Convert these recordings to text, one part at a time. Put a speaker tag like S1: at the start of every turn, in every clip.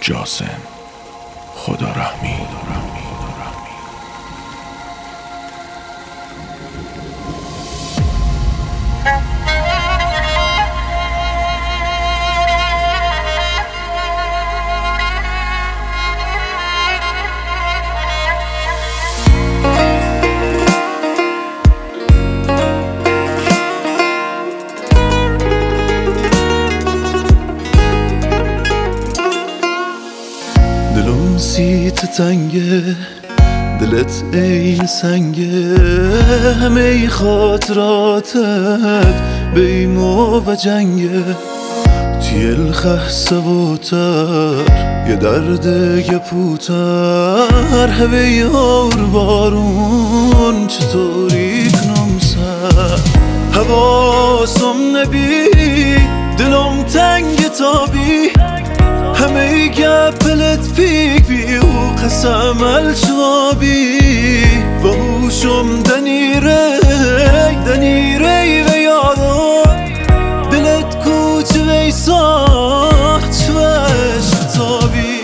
S1: جاسم خدا رحمی.
S2: دلم سیت تنگه، دلت عین سنگه، همه خاطراتت بیمو و جنگه. توی الخه سبوتر یه درد گپوتر، هوی هور بارون چطوری کنم سر. حواسم نبی دلم تنگ تابی، همه گپلت پیک بی و قسم الشوابی. و هوشم دنیره و یادم دلت کوچ وی ساخت شوش تابی.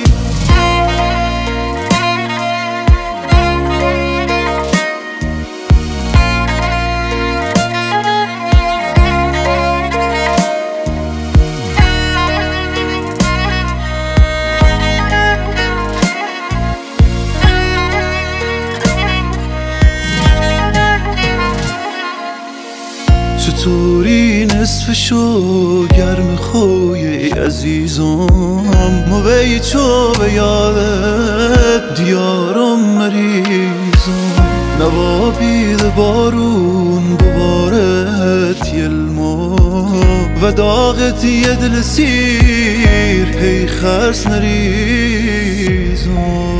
S2: چطوری نصف شو گرم خوی عزیزم، موی چو به یادت دیارم مریضم. نوابید بارون ببارت یلمو و داغت یه دل سیر هی خرس نریزم.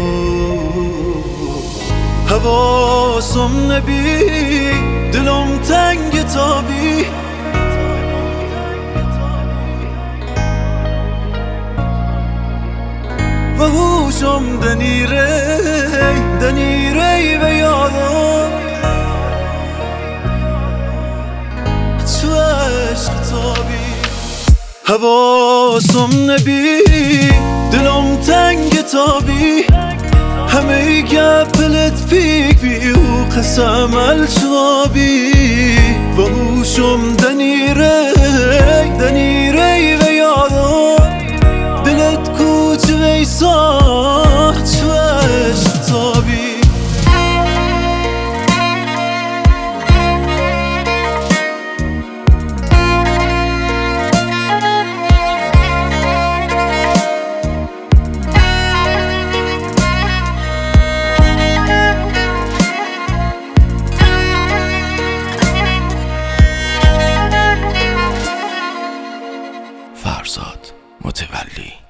S2: حواسم نبی دلم تنگ تابی، و هوشم دنیره و یادم چو عشق تابی. حواسم نبی دلم تنگ تابی، همه گپلت پیک بی و قسم الشوابی. و هوشم دنیره و یادم دلت کوچ وی ساخت شو عشق تابی.
S1: فرزاد متولی.